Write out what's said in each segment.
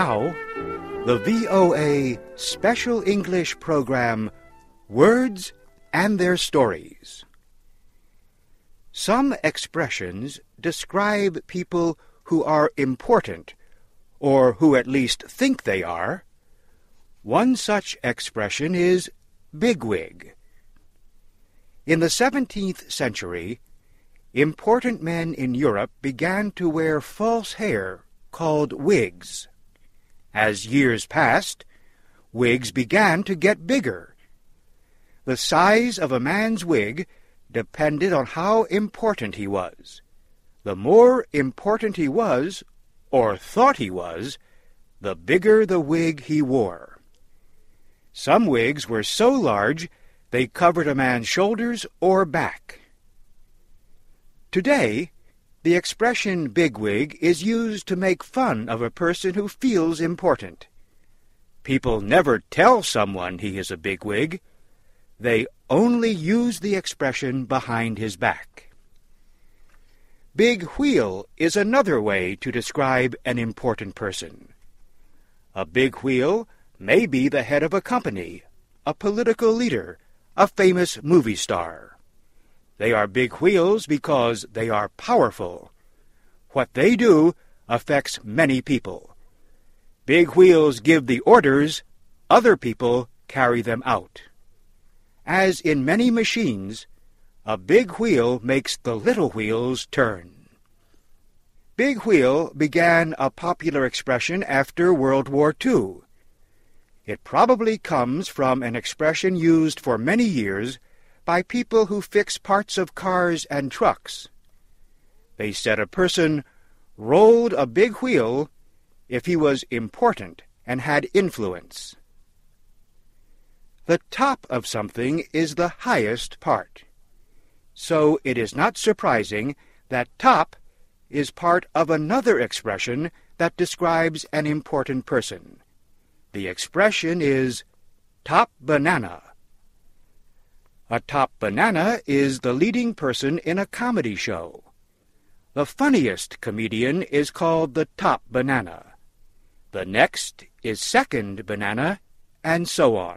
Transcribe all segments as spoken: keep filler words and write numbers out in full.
now, the V O A Special English Program, Words and Their Stories. Some expressions describe people who are important, or who at least think they are. One such expression is bigwig. In the seventeenth century, important men in Europe began to wear false hair called wigs. As years passed, wigs began to get bigger. The size of a man's wig depended on how important he was. The more important he was, or thought he was, the bigger the wig he wore. Some wigs were so large they covered a man's shoulders or back. Today, the expression bigwig is used to make fun of a person who feels important. People never tell someone he is a bigwig. They only use the expression behind his back. Big wheel is another way to describe an important person. A big wheel may be the head of a company, a political leader, a famous movie star. They are big wheels because they are powerful. What they do affects many people. Big wheels give the orders, other people carry them out. As in many machines, a big wheel makes the little wheels turn. Big wheel began a popular expression after World War Two. It probably comes from an expression used for many years by people who fix parts of cars and trucks. They said a person rolled a big wheel if he was important and had influence. The top of something is the highest part. So it is not surprising that top is part of another expression that describes an important person. The expression is top banana. A top banana is the leading person in a comedy show. The funniest comedian is called the top banana. The next is second banana, and so on.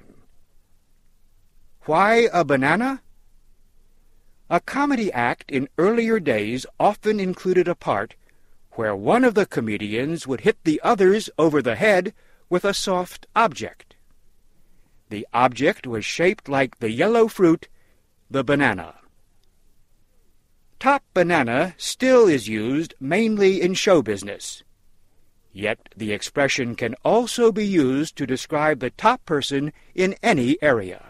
Why a banana? A comedy act in earlier days often included a part where one of the comedians would hit the others over the head with a soft object. The object was shaped like the yellow fruit, the banana. Top banana still is used mainly in show business. Yet the expression can also be used to describe the top person in any area.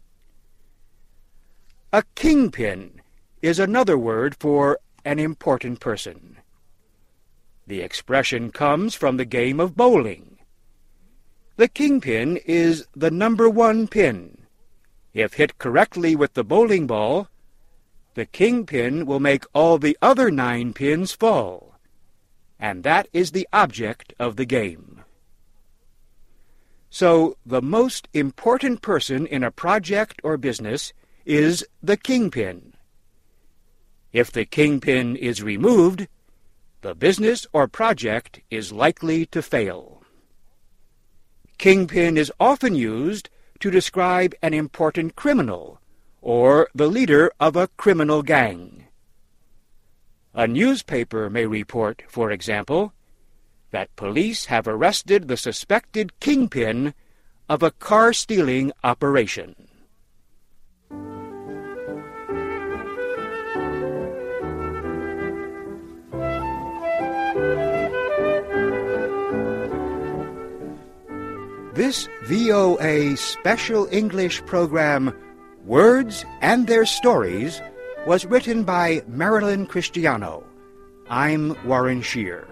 A kingpin is another word for an important person. The expression comes from the game of bowling. The kingpin is the number one pin. If hit correctly with the bowling ball, the kingpin will make all the other nine pins fall, and that is the object of the game. So, the most important person in a project or business is the kingpin. If the kingpin is removed, the business or project is likely to fail. Kingpin is often used to describe an important criminal or the leader of a criminal gang. A newspaper may report, for example, that police have arrested the suspected kingpin of a car-stealing operation. This V O A Special English Program, Words and Their Stories, was written by Marilyn Cristiano. I'm Warren Shear.